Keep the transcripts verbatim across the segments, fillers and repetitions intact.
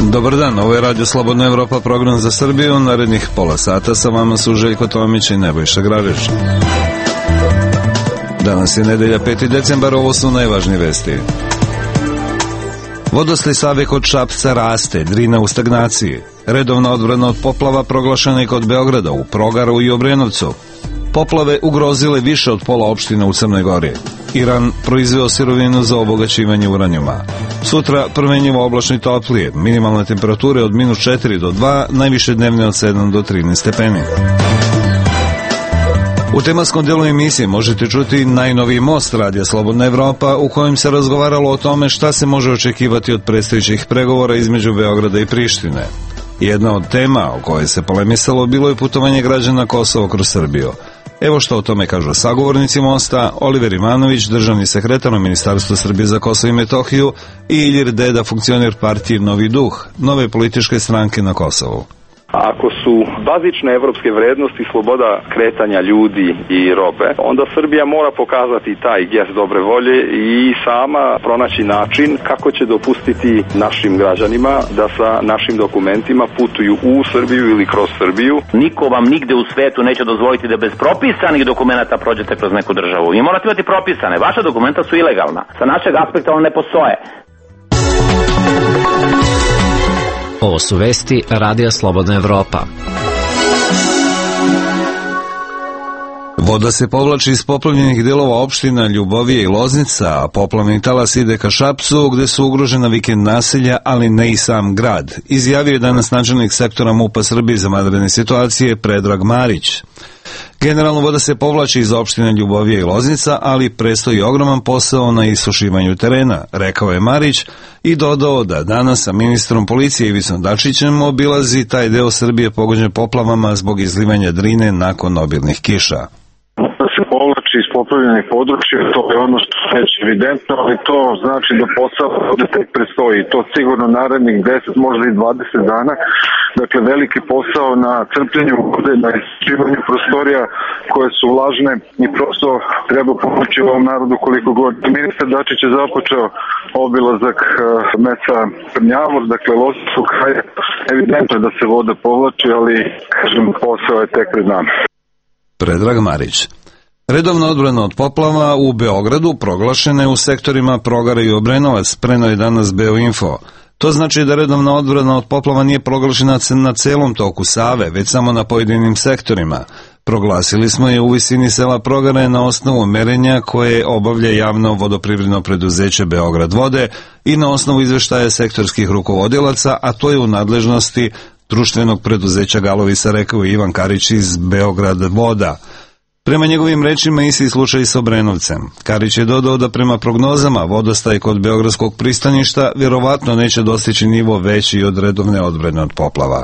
Dobar dan, ovo je Radio Slobodna Evropa, program za Srbiju. Narednih pola sata sa vama su Željko Tomić i Nebojša Grarić. Danas je nedelja peti decembar, ovo su najvažnije vesti. Vodostaj Save kod Šapca raste, Drina u stagnaciji. Redovna odbrana od poplava proglašena i kod Beograda, u Progaru i Obrenovcu. Poplave ugrozile više od pola opština u Crnoj Gori. Iran proizveo sirovinu za obogaćivanje uranijuma. Sutra prvenjivo oblačno i toplije, minimalne temperature od minus četiri do dva, najviše dnevne od sedam do trinaest stepeni. U tematskom delu emisije možete čuti najnoviji most Radija Slobodna Evropa, u kojem se razgovaralo o tome šta se može očekivati od predstojećih pregovora između Beograda i Prištine. Jedna od tema o kojoj se polemisalo bilo je putovanje građana Kosova kroz Srbiju. Evo što o tome kažu sagovornici mosta, Oliver Ivanović, državni sekretar u Ministarstvu Srbije za Kosovo i Metohiju, i Ilir Deda, funkcioner partije Novi duh, nove političke stranke na Kosovu. Ako su bazične evropske vrednosti sloboda kretanja ljudi i robe, onda Srbija mora pokazati taj gest dobre volje i sama pronaći način kako će dopustiti našim građanima da sa našim dokumentima putuju u Srbiju ili kroz Srbiju. Niko vam nigde u svetu neće dozvoliti da bez propisanih dokumenta prođete kroz neku državu. I morate imati propisane. Vaša dokumenta su ilegalna. Sa našeg aspekta one ne postoje. Ovo su vesti Radija Slobodna Evropa. Voda se povlači iz poplavljenih delova opština Ljubovija i Loznica, a poplavni talas ide ka Šapcu, gde su ugrožena vikend naselja, ali ne i sam grad, izjavio je danas načelnik sektora MUP-a Srbije za vanredne situacije Predrag Marić. Generalno voda se povlači iz opština Ljubovija i Loznica, ali predstoji ogroman posao na isušivanju terena, rekao je Marić i dodao da danas sa ministrom policije Ivisom Dačićem obilazi taj deo Srbije pogođen poplavama zbog izlivanja Drine nakon obilnih kiša. Da se povlači iz poplavljenih područja, to je ono što je već evidentno, ali to znači da posao ovde tek predstoji. To sigurno narednih deset, možda i dvadeset dana. Dakle, veliki posao na crpljenju vode, na isušivanju prostorija koje su vlažne i prosto treba pomoći ovom narodu koliko god. Ministar Dačić je započeo obilazak mesta Prnjavor, dakle Lozničkog kraja. Evidentno je da se voda povlači, ali kažem, posao je tek pred nama. Predrag Marić. Redovna odbrana od poplava u Beogradu proglašena je u sektorima Progara i Obrenovac, preneo je danas Beoinfo. To znači da redovna odbrana od poplava nije proglašena na celom toku Save, već samo na pojedinim sektorima. Proglasili smo je u visini sela Progare na osnovu merenja koje obavlja javno vodoprivredno preduzeće Beograd vode i na osnovu izveštaja sektorskih rukovodilaca, a to je u nadležnosti društvenog preduzeća Galovisa, rekao Ivan Karić iz Beograd voda. Prema njegovim rečima isti slučaj s Obrenovcem. Karić je dodao da prema prognozama vodostaj kod Beogradskog pristaništa vjerovatno neće dostići nivo veći od redovne odbrane od poplava.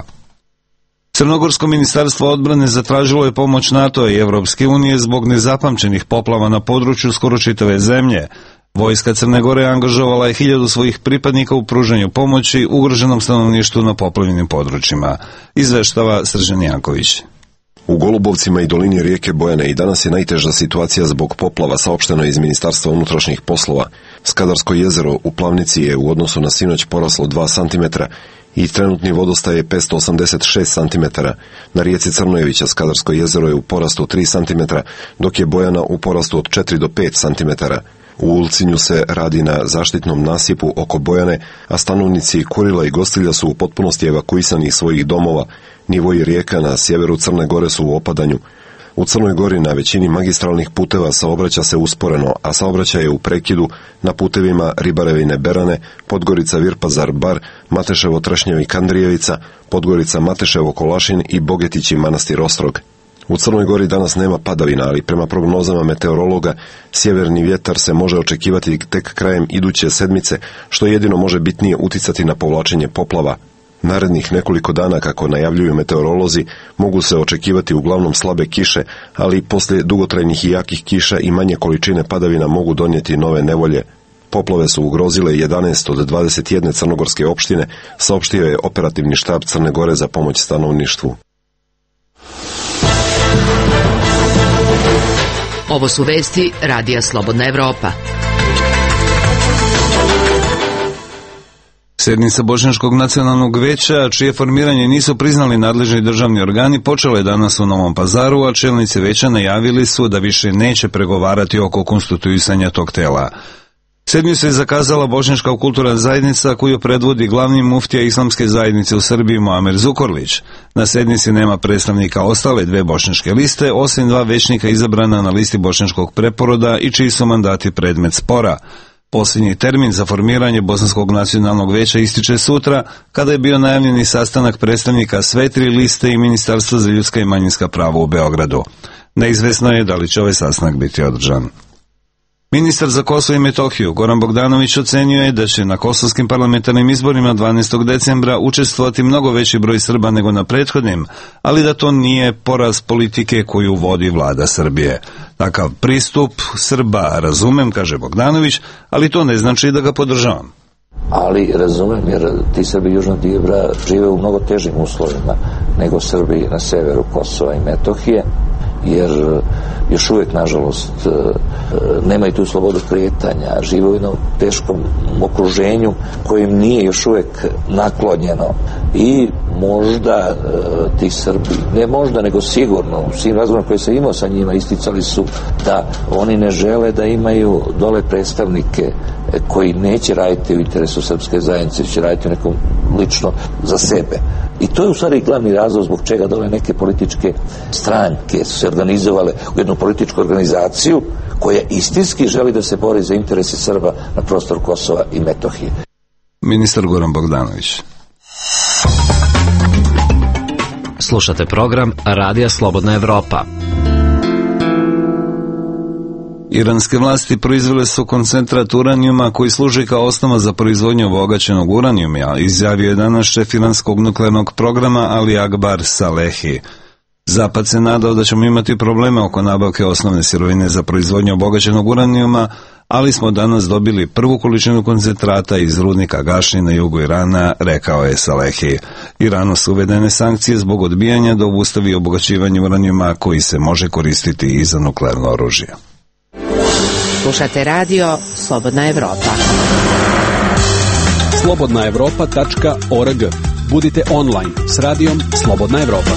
Crnogorsko ministarstvo odbrane zatražilo je pomoć NATO i Evropske unije zbog nezapamćenih poplava na području skoro čitave zemlje. Vojska Crne Gore angažovala je hiljadu svojih pripadnika u pružanju pomoći ugroženom stanovništvu na poplavljenim područjima, izveštava Srđan Janković. U Golubovcima i dolini rijeke Bojane i danas je najteža situacija zbog poplava, saopšteno iz Ministarstva unutrašnjih poslova. Skadarsko jezero u Plavnici je u odnosu na sinoć poraslo dva centimetra i trenutni vodostaj je petsto osamdeset šest centimetara. Na rijeci Crnojevića Skadarsko jezero je u porastu tri centimetra, dok je Bojana u porastu od četiri do pet centimetara. U Ulcinju se radi na zaštitnom nasipu oko Bojane, a stanovnici Kurila i Gostilja su u potpunosti evakuisani iz svojih domova. Nivoji rijeka na sjeveru Crne Gore su u opadanju. U Crnoj Gori na većini magistralnih puteva saobraća se usporeno, a saobraćaj je u prekidu na putevima Ribarevine Berane, Podgorica Virpazar Bar, Mateševo Trešnjevo i Kandrijevica, Podgorica Mateševo Kolašin i Bogetići Manastir Ostrog. U Crnoj Gori danas nema padavina, ali prema prognozama meteorologa, sjeverni vjetar se može očekivati tek krajem iduće sedmice, što jedino može bitnije uticati na povlačenje poplava. Narednih nekoliko dana, kako najavljuju meteorolozi, mogu se očekivati uglavnom slabe kiše, ali poslije dugotrajnih i jakih kiša i manje količine padavina mogu donijeti nove nevolje. Poplave su ugrozile jedanaest od dvadeset jedne crnogorske opštine, saopštio je operativni štab Crne Gore za pomoć stanovništvu. Ovo su vesti Radija Slobodna Evropa. Sjednica Bošnjačkog nacionalnog veća, čije formiranje nisu priznali nadležni državni organi, počela je danas u Novom Pazaru, a čelnici veća najavili su da više neće pregovarati oko konstituisanja tog tela. Sedmicu je zakazala Bošnjačka kulturna zajednica koju predvodi glavni muftija islamske zajednice u Srbiji Muamer Zukorlić. Na sednici nema predstavnika ostale dve bošnjačke liste, osim dva većnika izabrana na listi bošnjačkog preporoda i čiji su mandati predmet spora. Posljednji termin za formiranje Bosanskog nacionalnog veća ističe sutra, kada je bio najavljeni sastanak predstavnika sve tri liste i Ministarstva za ljudska i manjinska prava u Beogradu. Neizvesno je da li će ovaj sastanak biti održan. Ministar za Kosovo i Metohiju Goran Bogdanović ocenio je da će na kosovskim parlamentarnim izborima dvanaestog decembra učestvovati mnogo veći broj Srba nego na prethodnim, ali da to nije poraz politike koju vodi vlada Srbije. Takav pristup Srba razumem, kaže Bogdanović, ali to ne znači da ga podržavam. Ali razumem, jer ti Srbi Južnog Dnjepra žive u mnogo težim uslovima nego Srbi na severu Kosova i Metohije, jer još uvijek, nažalost, nemaju tu slobodu kretanja, žive u jednom teškom okruženju kojim nije još uvijek naklonjeno i možda ti Srbi, ne možda, nego sigurno, u svim razgovorima koje sam imao sa njima, isticali su da oni ne žele da imaju dole predstavnike koji neće raditi u interesu srpske zajednice, će raditi nekom lično za sebe. I to je u stvari glavni razlog zbog čega dole neke političke stranke su se organizovale u jednu političku organizaciju koja istinski želi da se bori za interese Srba na prostoru Kosova i Metohije. Ministar Goran Bogdanović. Slušate program Radija Slobodna Evropa. Iranske vlasti proizvele su koncentrat uranijuma koji služi kao osnova za proizvodnju obogaćenog uranijuma, izjavio je danas šef iranskog nuklearnog programa Ali Akbar Salehi. Zapad se nadao da ćemo imati probleme oko nabavke osnovne sirovine za proizvodnju obogaćenog uranijuma, ali smo danas dobili prvu količinu koncentrata iz rudnika Gašni na jugu Irana, rekao je Salehi. Iranu su uvedene sankcije zbog odbijanja da obustavi obogaćivanje uranijuma koji se može koristiti i za nuklearno oružje. Slušate radio Slobodna Evropa. slobodna evropa tačka org. Budite online s radijom Slobodna Evropa.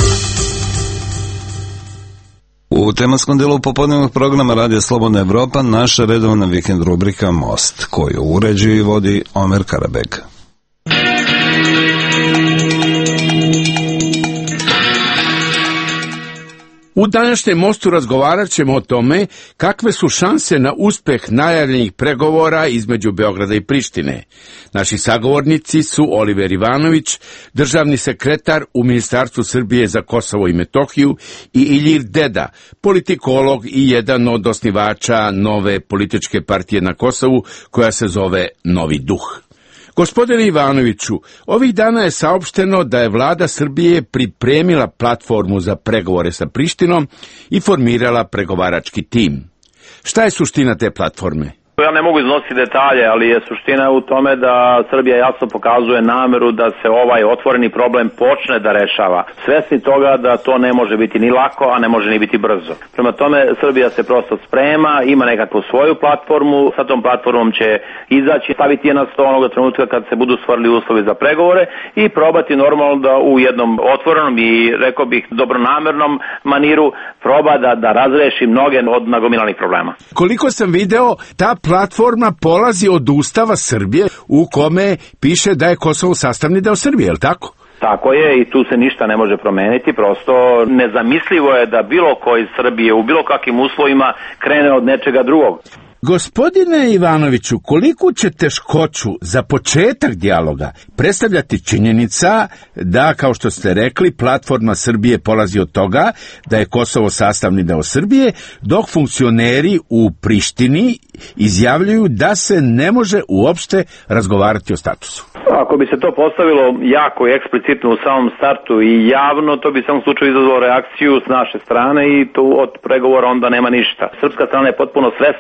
U tematskom delu popodnevnog programa Radija Slobodna Evropa naša redovna vikend rubrika Most, koju uređuje i vodi Omer Karabeg. U današnjem Mostu razgovarat ćemo o tome kakve su šanse na uspeh najavljenih pregovora između Beograda i Prištine. Naši sagovornici su Oliver Ivanović, državni sekretar u Ministarstvu Srbije za Kosovo i Metohiju, i Ilir Deda, politikolog i jedan od osnivača nove političke partije na Kosovu koja se zove Novi duh. Gospodine Ivanoviću, ovih dana je saopšteno da je vlada Srbije pripremila platformu za pregovore sa Prištinom i formirala pregovarački tim. Šta je suština te platforme? Ja ne mogu iznositi detalje, ali je suština u tome da Srbija jasno pokazuje nameru da se ovaj otvoreni problem počne da rešava. Svesni toga da to ne može biti ni lako, a ne može ni biti brzo. Prema tome, Srbija se prosto sprema, ima nekakvu svoju platformu, sa tom platformom će izaći, staviti je na sto onoga trenutka kad se budu stvorili uslovi za pregovore i probati normalno da u jednom otvorenom i, rekao bih, dobronamernom maniru proba da, da razreši mnoge od nagomilanih problema. Koliko sam video, ta platforma polazi od Ustava Srbije u kome piše da je Kosovo sastavni deo Srbije, je li tako? Tako je, i tu se ništa ne može promeniti, prosto nezamislivo je da bilo ko iz Srbije u bilo kakvim uslovima krene od nečega drugog. Gospodine Ivanoviću, koliko će teškoću za početak dijaloga predstavljati činjenica da, kao što ste rekli, platforma Srbije polazi od toga da je Kosovo sastavni deo Srbije, dok funkcioneri u Prištini izjavljuju da se ne može uopšte razgovarati o statusu? Ako bi se to postavilo jako i eksplicitno u samom startu i javno, to bi u samom slučaju izazvalo reakciju s naše strane i tu od pregovora onda nema ništa. Srpska strana je potpuno svesna potrebe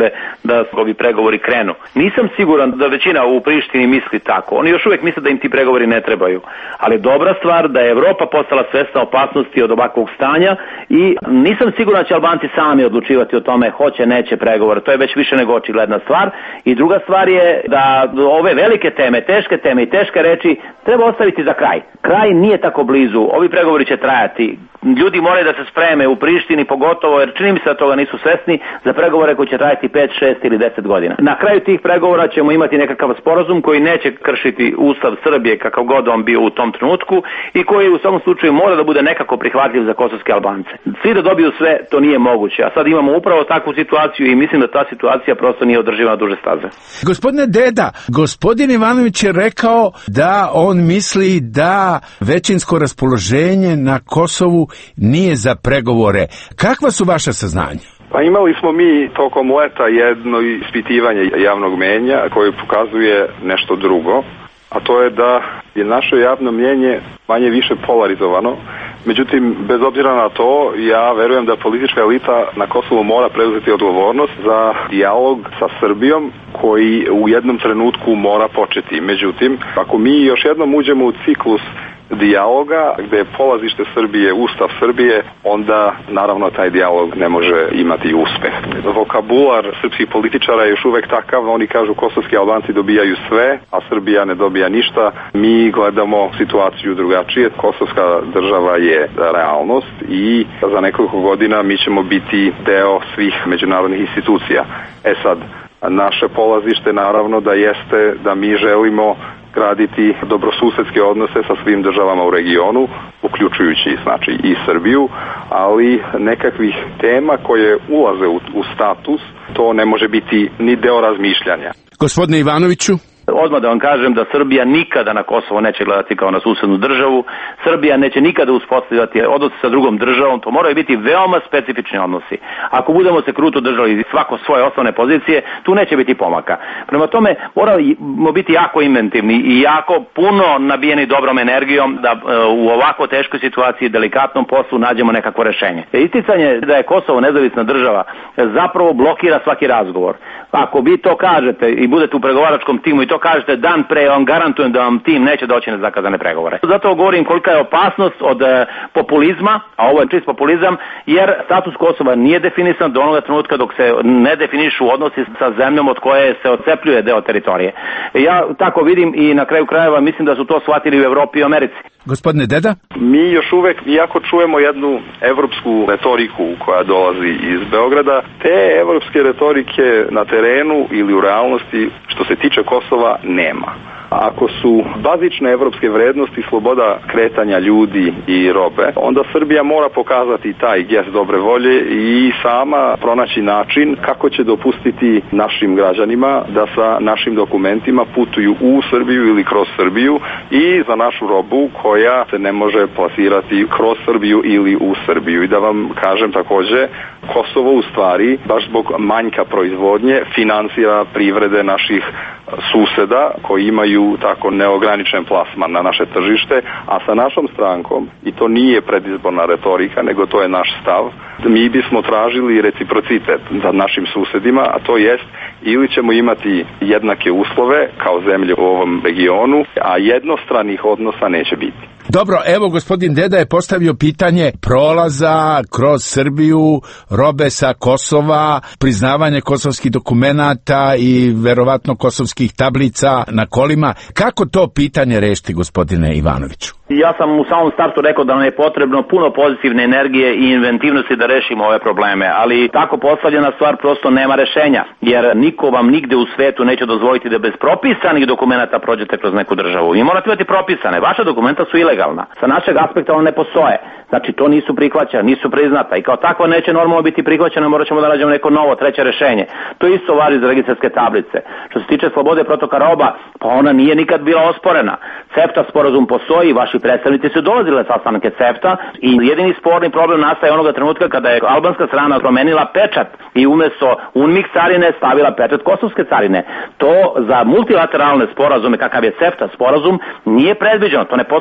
potrebe da ovi pregovori krenu. Nisam siguran da većina u Prištini misli tako. Oni još uvijek misle da im ti pregovori ne trebaju. Ali dobra stvar da je Evropa postala svesna opasnosti od ovakvog stanja i nisam siguran da će Albanci sami odlučivati o tome hoće, neće pregovore. To je već više nego očigledna stvar. I druga stvar je da ove velike teme, teške teme i teške reči treba ostaviti za kraj. Kraj nije tako blizu. Ovi pregovori će trajati. Ljudi moraju da se spreme u Prištini pogotovo, jer čini mi se da toga nisu svesni, za pregovore koji će trajati pet, šest ili deset godina. Na kraju tih pregovora ćemo imati nekakav sporazum koji neće kršiti Ustav Srbije kakav god on bio u tom trenutku i koji u svakom slučaju mora da bude nekako prihvatljiv za kosovske Albance. Svi da dobiju sve, to nije moguće. A sad imamo upravo takvu situaciju i mislim da ta situacija prosto nije održiva na duže staze. Gospodine Deda, gospodin Ivanović je rekao da on misli da većinsko raspoloženje na Kosovu nije za pregovore. Kakva su vaša saznanja? Pa imali smo mi tokom leta jedno ispitivanje javnog mnjenja koje pokazuje nešto drugo, a to je da je naše javno mnjenje manje više polarizovano. Međutim, bez obzira na to, ja verujem da politička elita na Kosovu mora preuzeti odgovornost za dijalog sa Srbijom koji u jednom trenutku mora početi. Međutim, ako mi još jednom uđemo u ciklus dijaloga gde je polazište Srbije, Ustav Srbije, onda naravno taj dijalog ne može imati uspeh. Vokabular srpskih političara je još uvek takav, oni kažu kosovski Albanci dobijaju sve, a Srbija ne dobija ništa. Mi gledamo situaciju drugačije. Kosovska država je realnost i za nekoliko godina mi ćemo biti deo svih međunarodnih institucija. E sad, naše polazište naravno da jeste da mi želimo graditi dobrosusedske odnose sa svim državama u regionu, uključujući znači i Srbiju, ali nekakvih tema koje ulaze u, u status, to ne može biti ni deo razmišljanja. Gospodine Ivanoviću? Odmah da vam kažem da Srbija nikada na Kosovo neće gledati kao na susednu državu. Srbija neće nikada uspostavljati odnose sa drugom državom. To moraju biti veoma specifični odnosi. Ako budemo se kruto držali svako svoje osnovne pozicije, tu neće biti pomaka. Prema tome, moramo biti jako inventivni i jako puno nabijeni dobrom energijom da u ovako teškoj situaciji, delikatnom poslu nađemo nekako rešenje. Isticanje da je Kosovo nezavisna država zapravo blokira svaki razgovor. Ako vi to kažete i budete u pregovaračkom timu i to kažete dan pre, vam garantujem da vam tim neće doći na zakazane pregovore. Zato govorim kolika je opasnost od e, populizma, a ovo je čist populizam, jer status Kosova nije definisan do onoga trenutka dok se ne definišu odnosi sa zemljom od koje se odcepljuje deo teritorije. Ja tako vidim i na kraju krajeva mislim da su to shvatili u Evropi i Americi. Gospodine Deda? Mi još uvek, iako čujemo jednu evropsku retoriku koja dolazi iz Beograda, te evropske retorike na terenu ili u realnosti što se tiče Kosova nema. Ako su bazične evropske vrednosti sloboda kretanja ljudi i robe, onda Srbija mora pokazati taj gest dobre volje i sama pronaći način kako će dopustiti našim građanima da sa našim dokumentima putuju u Srbiju ili kroz Srbiju i za našu robu koja se ne može plasirati kroz Srbiju ili u Srbiju. I da vam kažem takođe, Kosovo u stvari, baš zbog manjka proizvodnje, finansira privrede naših suseda koji imaju tako neograničen plasman na naše tržište, a sa našom strankom, i to nije predizborna retorika, nego to je naš stav, mi bismo tražili reciprocitet za našim susedima, a to jest ili ćemo imati jednake uslove kao zemlje u ovom regionu, a jednostranih odnosa neće biti. Dobro, evo gospodin Deda je postavio pitanje prolaza kroz Srbiju, robe sa Kosova, priznavanje kosovskih dokumenata i verovatno kosovskih tablica na kolima. Kako to pitanje rešiti, gospodine Ivanoviću? Ja sam u samom startu rekao da nam je potrebno puno pozitivne energije i inventivnosti da rešimo ove probleme, ali tako postavljena stvar prosto nema rešenja, jer niko vam nigde u svetu neće dozvoliti da bez propisanih dokumenata prođete kroz neku državu. I morate imati propisane. Vaša dokumenta su ilegalna. Sa našeg aspekta one ne postoje. Znači to nisu prihvaćene, nisu priznata i kao takva neće normalno biti prihvaćena, morat ćemo da nađemo neko novo, treće rešenje. To isto važi za registarske tablice. Što se tiče slobode protoka roba, pa ona nije nikad bila osporena. CEFTA sporazum postoji, vaši predstavnici su dolazili na sastanke CEFTA i jedini sporni problem nastaje onoga trenutka kada je albanska strana promenila pečat i umesto UNMIK carine stavila pečat kosovske carine. To za multilateralne sporazume kakav je CEFTA sporazum nije predviđeno, to ne postoji u svetu.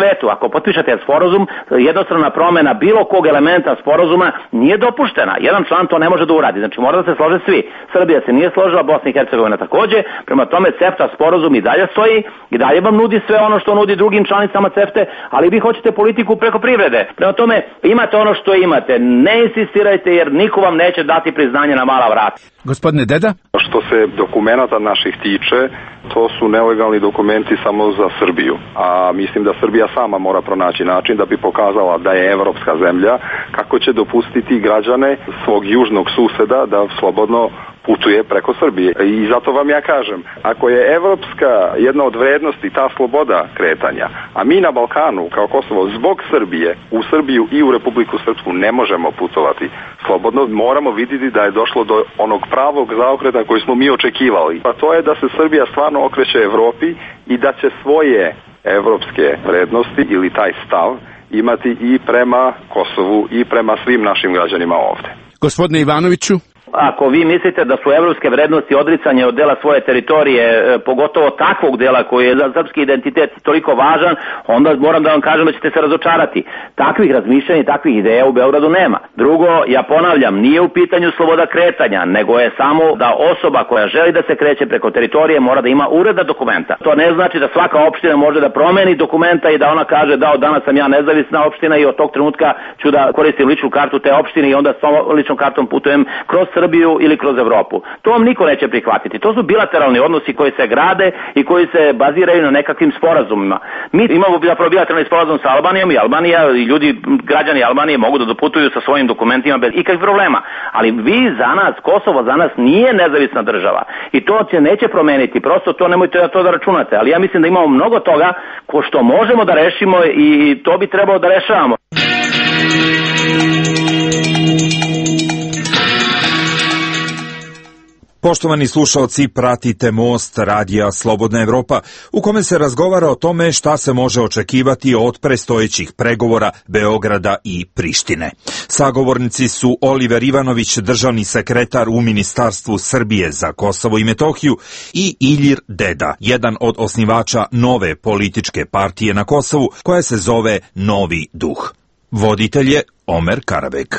svetu. Ako potpišete sporazum, jednostrana promena bilo kog elementa sporazuma nije dopuštena. Jedan član to ne može da uradi. Znači mora da se slože svi. Srbija se nije složila, Bosna i Hercegovina takođe. Prema tome CEFTA sporazum i dalje stoji i dalje vam nudi sve ono što nudi drugim članicama CEFTA, ali vi hoćete politiku preko privrede. Prema tome imate ono što imate. Ne insistirajte jer niko vam neće dati priznanje na mala vrata. Gospodine Deda? Što se dokumenata naših tiče, to su nelegalni dokumenti samo za Srbiju. A mislim da Srbija sama mora pronaći način da bi pokazala da je evropska zemlja, kako će dopustiti građane svog južnog suseda da slobodno putuje preko Srbije. I zato vam ja kažem, ako je evropska jedna od vrednosti ta sloboda kretanja, a mi na Balkanu kao Kosovo zbog Srbije u Srbiju i u Republiku Srpsku ne možemo putovati slobodno, moramo vidjeti da je došlo do onog pravog zaokreta koji smo mi očekivali. A to je da se Srbija stvarno okreće Evropi i da će svoje evropske vrednosti ili taj stav imati i prema Kosovu i prema svim našim građanima ovde. Gospodine Ivanoviću? Ako vi mislite da su evropske vrednosti odricanje od dela svoje teritorije, pogotovo takvog dela koji je za srpski identitet toliko važan, onda moram da vam kažem da ćete se razočarati. Takvih razmišljanja i takvih ideja u Beogradu nema. Drugo, ja ponavljam, nije u pitanju sloboda kretanja, nego je samo da osoba koja želi da se kreće preko teritorije mora da ima uredna dokumenta. To ne znači da svaka opština može da promeni dokumenta i da ona kaže da od danas sam ja nezavisna opština i od tog trenutka ću da koristim ličnu kartu te opštine i onda s tom ličnom kartom putujem kroz Srbiju ili kroz Evropu. To vam niko neće prihvatiti. To su bilateralni odnosi koji se grade i koji se baziraju na nekakvim sporazumima. Mi imamo zapravo bilateralni sporazum sa Albanijom i Albanija i ljudi, građani Albanije mogu da doputuju sa svojim dokumentima bez ikakvih problema. Ali vi za nas, Kosovo za nas nije nezavisna država i to se neće promeniti. Prosto to nemojte to da računate. Ali ja mislim da imamo mnogo toga ko što možemo da rešimo i to bi trebalo da rešavamo. Poštovani slušalci, pratite Most radija Slobodna Evropa, u kome se razgovara o tome šta se može očekivati od predstojećih pregovora Beograda i Prištine. Sagovornici su Oliver Ivanović, državni sekretar u Ministarstvu Srbije za Kosovo i Metohiju, i Ilir Deda, jedan od osnivača nove političke partije na Kosovu koja se zove Novi duh. Voditelj je Omer Karabek.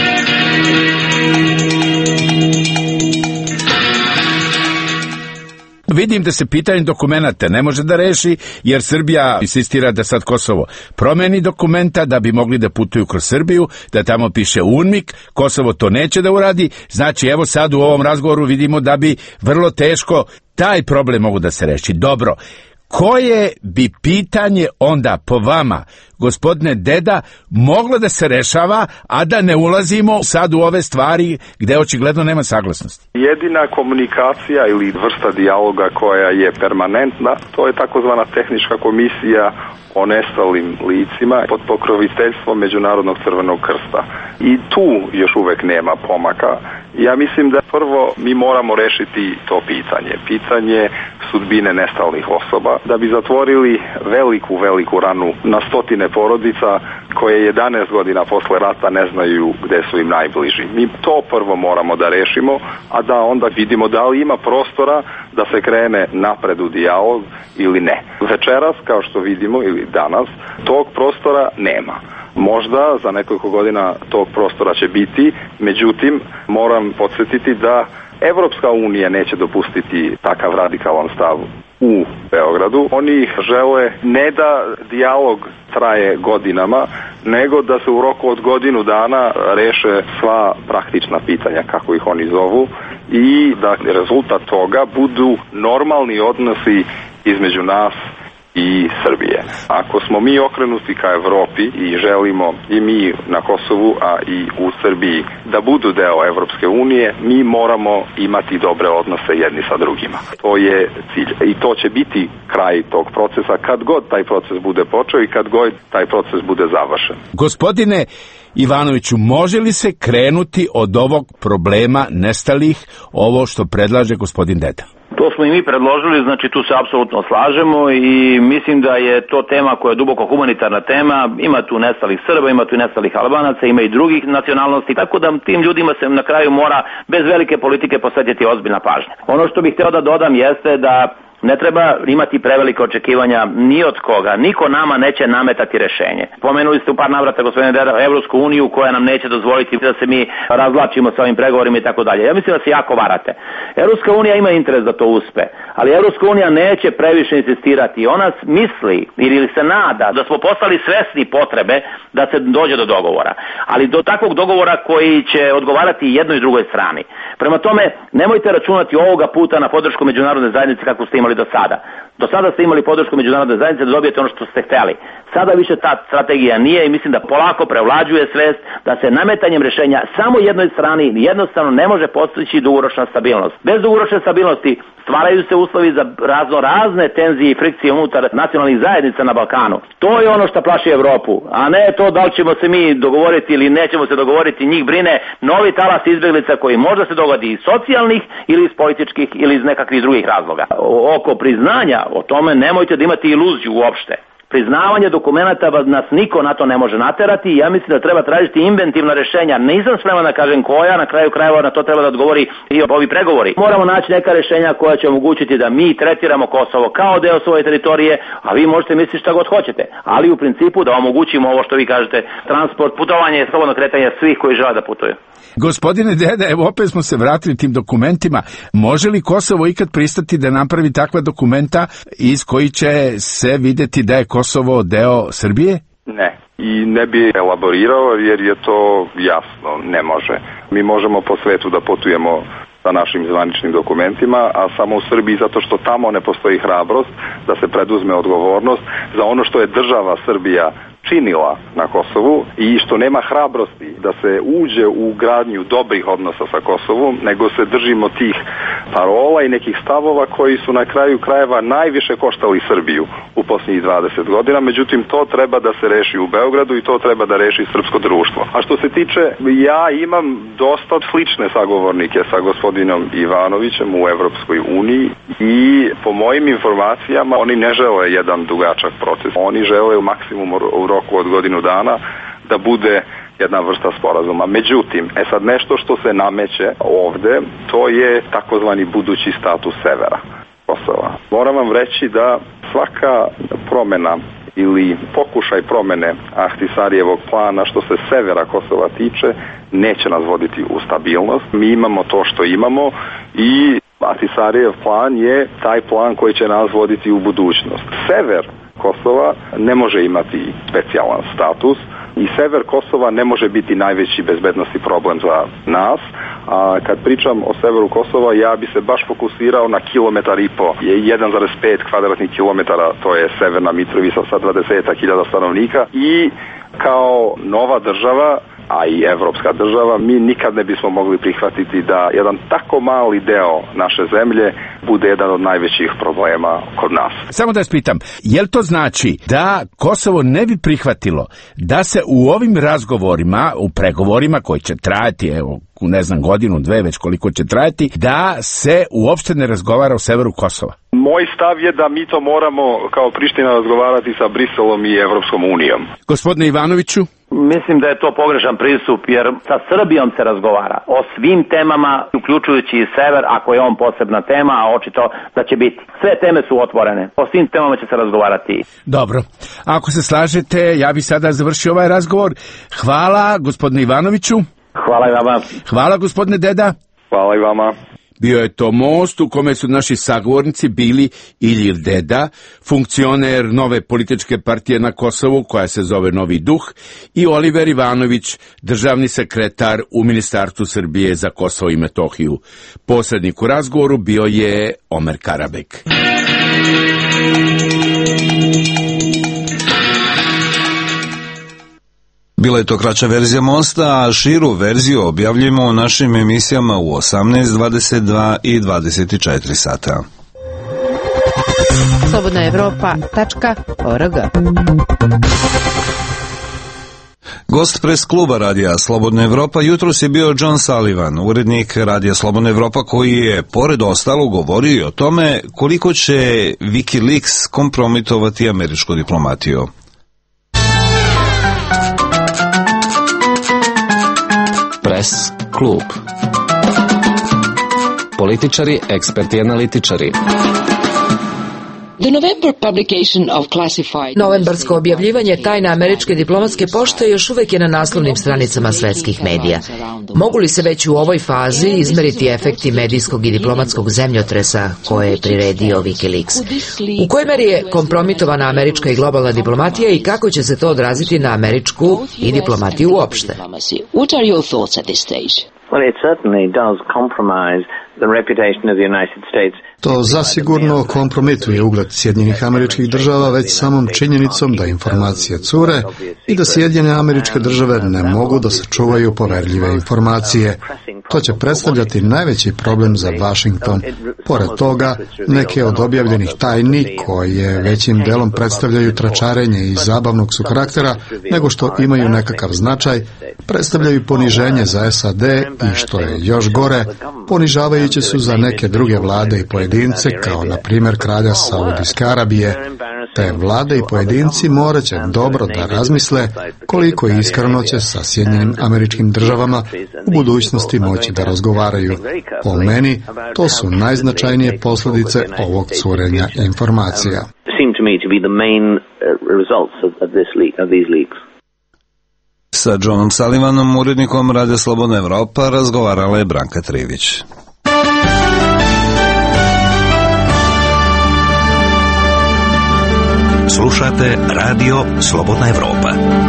Vidim da se pitanje dokumenta ne može da reši, jer Srbija insistira da sad Kosovo promeni dokumenta da bi mogli da putuju kroz Srbiju, da tamo piše UNMIK, Kosovo to neće da uradi, znači evo sad u ovom razgovoru vidimo da bi vrlo teško taj problem mogu da se reši. Dobro, koje bi pitanje onda po vama, gospodine Deda, moglo da se rešava, a da ne ulazimo sad u ove stvari gde očigledno nema saglasnosti? Jedina komunikacija ili vrsta dijaloga koja je permanentna, to je takozvana tehnička komisija o nestalim licima pod pokroviteljstvom Međunarodnog crvenog krsta. I tu još uvek nema pomaka. Ja mislim da prvo mi moramo rešiti to pitanje. Pitanje sudbine nestalih osoba, da bi zatvorili veliku, veliku ranu na stotine porodica koje jedanaest godina posle rata ne znaju gde su im najbliži. Mi to prvo moramo da rešimo, a da onda vidimo da li ima prostora da se krene napred u dijalog ili ne. Večeras, kao što vidimo, ili danas, tog prostora nema. Možda za nekoliko godina tog prostora će biti, međutim moram podsjetiti da Evropska unija neće dopustiti takav radikalan stav u Beogradu. Oni žele ne da dijalog traje godinama, nego da se u roku od godinu dana reše sva praktična pitanja, kako ih oni zovu, i da rezultat toga budu normalni odnosi između nas i Srbije. Ako smo mi okrenuti ka Evropi i želimo i mi na Kosovu, a i u Srbiji da budu deo Evropske unije, mi moramo imati dobre odnose jedni sa drugima. To je cilj. I to će biti kraj tog procesa kad god taj proces bude počeo i kad god taj proces bude završen. Gospodine Ivanoviću, može li se krenuti od ovog problema nestalih, ovo što predlaže gospodin Deda? To smo i mi predložili, znači tu se apsolutno slažemo i mislim da je to tema koja je duboko humanitarna tema. Ima tu nestalih Srba, ima tu nestalih Albanaca, ima i drugih nacionalnosti, tako da tim ljudima se na kraju mora bez velike politike posvetiti ozbiljna pažnja. Ono što bih hteo da dodam jeste da ne treba imati prevelike očekivanja ni od koga. Niko nama neće nametati rešenje. Pomenuli ste u par navrata, gospodine Deda, Evropsku uniju koja nam neće dozvoliti da se mi razvlačimo sa ovim pregovorima i tako dalje. Ja mislim da se jako varate. Evropska unija ima interes da to uspe, ali Evropska unija neće previše insistirati. Ona misli ili se nada da smo postali svesni potrebe da se dođe do dogovora, ali do takvog dogovora koji će odgovarati jednoj i drugoj strani. Prema tome, nemojte računati ovoga puta na podršku međunarodne zajednice kako ste imali do sada. Do sada ste imali podršku međunarodne zajednice da dobijete ono što ste hteli. Sada više ta strategija nije i mislim da polako prevlađuje svest da se nametanjem rešenja samo jednoj strani jednostavno ne može postići dugoročna stabilnost. Bez dugoročne stabilnosti stvaraju se uslovi za razno razne tenzije i frikcije unutar nacionalnih zajednica na Balkanu. To je ono što plaši Evropu, a ne to da li ćemo se mi dogovoriti ili nećemo se dogovoriti. Njih brine novi talas izbjeglica koji možda se dogodi iz socijalnih ili iz političkih ili iz nekakvih drugih razloga. Oko priznanja, o tome nemojte da imate iluziju uopšte. Priznavanje dokumenata nas niko na to ne može naterati i ja mislim da treba tražiti inventivna rešenja. Nisam spreman da kažem koja, na kraju krajeva na to treba da odgovori i ovi pregovori. Moramo naći neka rešenja koja će omogućiti da mi tretiramo Kosovo kao deo svoje teritorije, a vi možete misliti šta god hoćete, ali u principu da omogućimo ovo što vi kažete, transport, putovanje, slobodno kretanje svih koji žele da putuju. Gospodine Deda, evo opet smo se vratili tim dokumentima. Može li Kosovo ikad pristati da napravi takva dokumenta iz koji će se videti da je Kosovo deo Srbije? Ne. I ne bi elaborirao jer je to jasno, ne može. Mi možemo po svetu da putujemo sa našim zvaničnim dokumentima, a samo u Srbiji zato što tamo ne postoji hrabrost da se preduzme odgovornost za ono što je država Srbija činila na Kosovu i što nema hrabrosti da se uđe u gradnju dobrih odnosa sa Kosovom, nego se držimo tih parola i nekih stavova koji su na kraju krajeva najviše koštali Srbiju u posljednjih dvadeset godina, međutim to treba da se reši u Beogradu i to treba da reši srpsko društvo. A što se tiče, ja imam dosta slične sagovornike sa gospodinom Ivanovićem u Evropskoj uniji i po mojim informacijama oni ne žele jedan dugačak proces. Oni žele u maksimum u roku od godinu dana da bude jedna vrsta sporazuma. Međutim, e sad nešto što se nameće ovde, to je takozvani budući status severa Kosova. Moram vam reći da svaka promjena ili pokušaj promjene Ahtisarijevog plana što se severa Kosova tiče neće nas voditi u stabilnost. Mi imamo to što imamo i Ahtisarijev plan je taj plan koji će nas voditi u budućnost. Sever Kosova ne može imati specijalan status i sever Kosova ne može biti najveći bezbednosni problem za nas. A kad pričam o severu Kosova, ja bi se baš fokusirao na kilometar i po, je jedan zarez pet kvadratnih kilometara, to je severna Mitrovica sa dvadeset hiljada stanovnika i kao nova država, a i evropska država, mi nikad ne bismo mogli prihvatiti da jedan tako mali deo naše zemlje bude jedan od najvećih problema kod nas. Samo da vas pitam, je li to znači da Kosovo ne bi prihvatilo da se u ovim razgovorima, u pregovorima koji će trajati, evo, ne znam, godinu, dve, već koliko će trajati, da se uopšte ne razgovara o severu Kosova? Moj stav je da mi to moramo kao Priština razgovarati sa Briselom i Evropskom unijom. Gospodine Ivanoviću? Mislim da je to pogrešan pristup, jer sa Srbijom se razgovara o svim temama, uključujući i sever, ako je on posebna tema, a očito da će biti. Sve teme su otvorene, o svim temama će se razgovarati. Dobro, ako se slažete, ja bi sada završio ovaj razgovor. Hvala gospodine Ivanoviću. Hvala i vama. Hvala gospodine Deda. Hvala i vama. Bio je to most u kome su naši sagovornici bili Ilir Deda, funkcioner nove političke partije na Kosovu koja se zove Novi duh, i Oliver Ivanović, državni sekretar u Ministarstvu Srbije za Kosovo i Metohiju. Posrednik u razgovoru bio je Omer Karabek. Bila je to kraća verzija mosta, a širu verziju objavljujemo u našim emisijama u osamnaest, dvadeset dva i dvadeset četiri sata. slobodna evropa tačka org. Gost pres kluba Radija Slobodna Evropa jutros je bio John Sullivan, urednik Radija Slobodna Evropa, koji je, pored ostalog, govorio o tome koliko će Wikileaks kompromitovati američku diplomatiju. Pres klub. Političari, eksperti, analitičari. Novembarsko objavljivanje tajne američke diplomatske pošte još uvek je na naslovnim stranicama svetskih medija. Mogu li se već u ovoj fazi izmeriti efekti medijskog i diplomatskog zemljotresa koje je priredio Wikileaks? U kojoj meri je kompromitovana američka i globalna diplomatija i kako će se to odraziti na američku i diplomatiju uopšte? To zasigurno kompromituje ugled Sjedinjenih Američkih Država već samom činjenicom da informacije cure i da Sjedinjene Američke Države ne mogu da sačuvaju poverljive informacije. To će predstavljati najveći problem za Washington. Pored toga, neke od objavljenih tajni, koje većim delom predstavljaju tračarenje i zabavnog su karaktera, nego što imaju nekakav značaj, predstavljaju poniženje za S A D i, što je još gore, ponižavajuće su za neke druge vlade i pojedince, kao na primjer kralja Saudijske Arabije. Te vlade i pojedinci morat će dobro da razmisle koliko iskreno će sa Sjedinjenim Američkim Državama u budućnosti moći da razgovaraju. Po meni, to su najznačajnije posljedice ovog curenja informacija. Sa Johnom Sullivanom, urednikom Radija Slobodna Evropa, razgovarala je Branka Trivić. Slušate Radio Slobodna Evropa.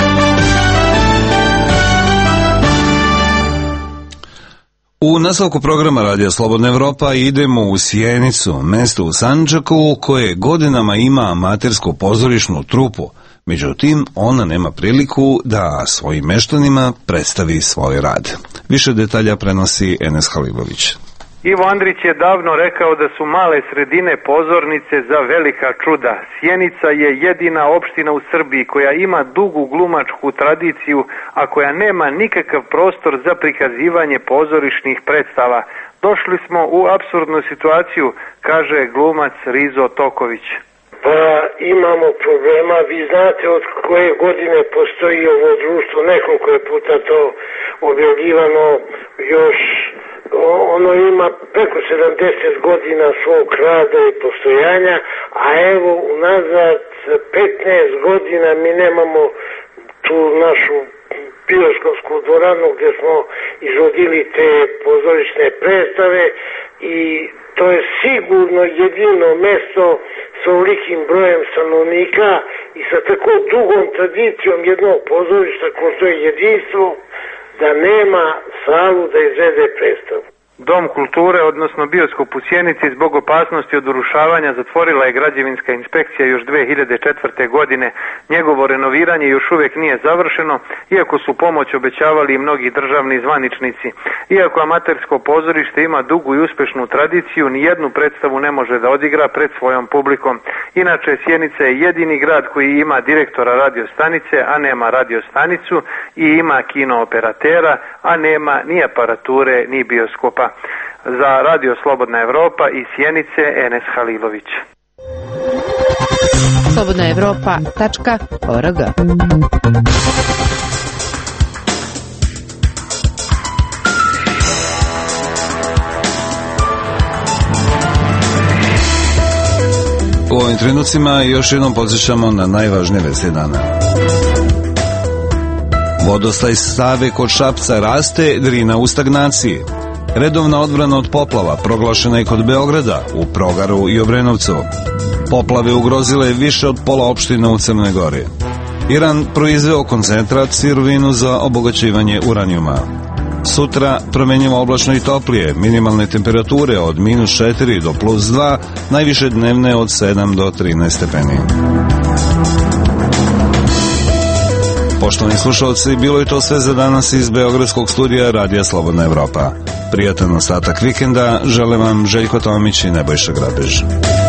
U nastavku programa Radija Slobodna Evropa idemo u Sjenicu, mesto u Sandžaku koje godinama ima amatersku pozorišnu trupu. Međutim, ona nema priliku da svojim meštanima predstavi svoj rad. Više detalja prenosi Enes Halilović. Ivo Andrić je davno rekao da su male sredine pozornice za velika čuda. Sjenica je jedina opština u Srbiji koja ima dugu glumačku tradiciju, a koja nema nikakav prostor za prikazivanje pozorišnih predstava. Došli smo u apsurdnu situaciju, kaže glumac Rizo Toković. Pa imamo problema, vi znate od koje godine postoji ovo društvo, nekoliko je puta to objavljivano, još ono ima preko sedamdeset godina svog rada i postojanja, a evo unazad petnaest godina mi nemamo tu našu bioskopsku dvoranu gdje smo izvodili te pozorišne predstave i to je sigurno jedino mesto sa ovolikim brojem stanovnika i sa tako dugom tradicijom jednog pozorišta ko što je jedinstvo, da nema salu da izvede predstavu. Dom kulture, odnosno bioskop u Sjenici, zbog opasnosti od urušavanja zatvorila je građevinska inspekcija još dve hiljade četvrte. godine. Njegovo renoviranje još uvijek nije završeno, iako su pomoć obećavali i mnogi državni zvaničnici. Iako amatersko pozorište ima dugu i uspešnu tradiciju, nijednu predstavu ne može da odigra pred svojom publikom. Inače, Sjenica je jedini grad koji ima direktora radiostanice, a nema radiostanicu, i ima kinooperatera, a nema ni aparature, ni bioskopa. Za Radio Slobodna Evropa iz Sjenice, Enes Halilović. slobodna evropa tačka org. U ovim trenucima još jednom podsjećamo na najvažnije vesti dana. Vodostaj Save kod Šapca raste, Drina u stagnaciji. Redovna odbrana od poplava proglašena je kod Beograda, u Progaru i Obrenovcu. Poplave ugrozile više od pola opština u Crnoj Gori. Iran proizveo koncentrat, sirovinu za obogaćivanje uranijuma. Sutra promenjivo oblačno i toplije, minimalne temperature od minus četiri do plus dva, najviše dnevne od sedam do trinaest stepeni. Poštovani slušalci, bilo je to sve za danas iz Beogradskog studija Radija Slobodna Evropa. Prijatan ostatak vikenda žele vam Željko Tomić i Nebojša Grabež.